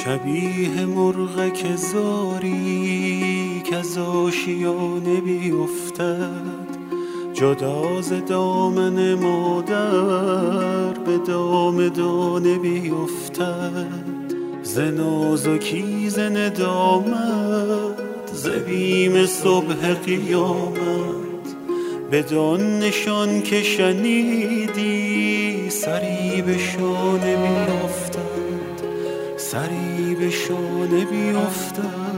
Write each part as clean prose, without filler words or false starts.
شبیه مرغک زاری که از آشیانه بیفتد، جدا ز دامن مادر به دام دانه بیفتد. ز نازکی ز ندامت ز بیم صبح قیامت، بدان نشان که شنیدی سری به شانه بیفتد، سری به شانه بیفتد.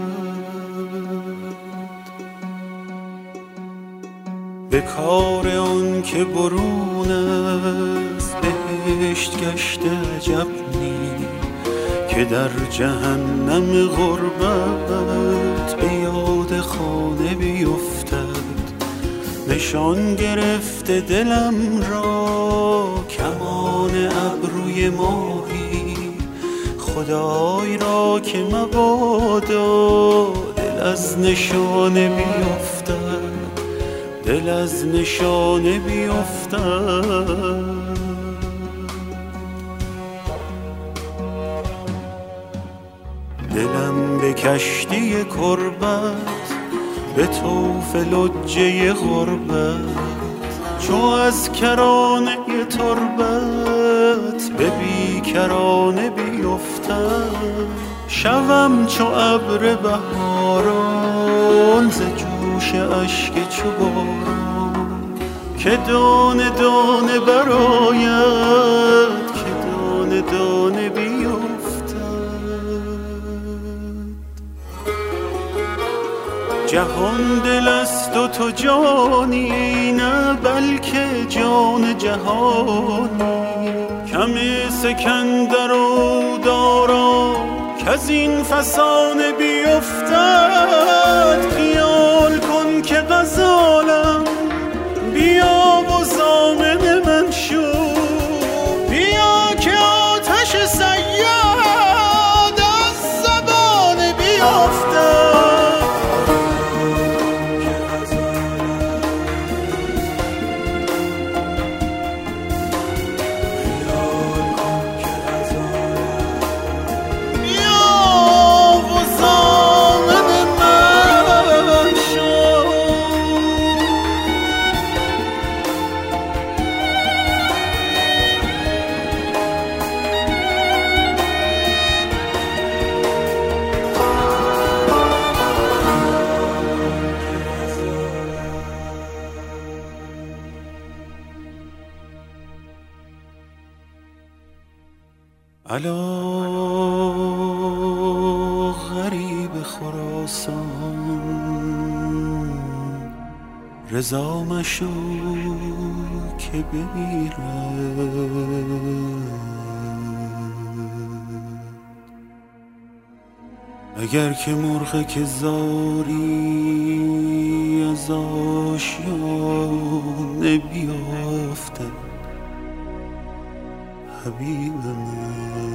به کار آن که برون است بهشت گشته عجب نی، که در جهنم غربت به یاد خانه بیفتد. نشان گرفته دلم را کمان ابروی ماهی، خدای را که مبادا دل از نشانه بیفتد، دل از نشانه بیفتد. دلم به کشتی کربت به طوف لجه غربت، چو از کرانه تربت به بیکرانه بیفتد. شوم چو ابر بهاران ز جوش اشک چو باران، که دانه دانه برآید، که دانه دانه بیفتد. جهان دل است و تو جانی، نه بلکه جان جهانی. کم سکندر و دارا کز این فسانه بیفتد. خیال کن که غزالم بیا و ضامن من شو، بیا که آتش صیاد از زبان بیفتد. الا غریب خراسان، رضا مشو که بمیرد. اگر که مرغ که زاری از آشیانه بیافته، حبیب من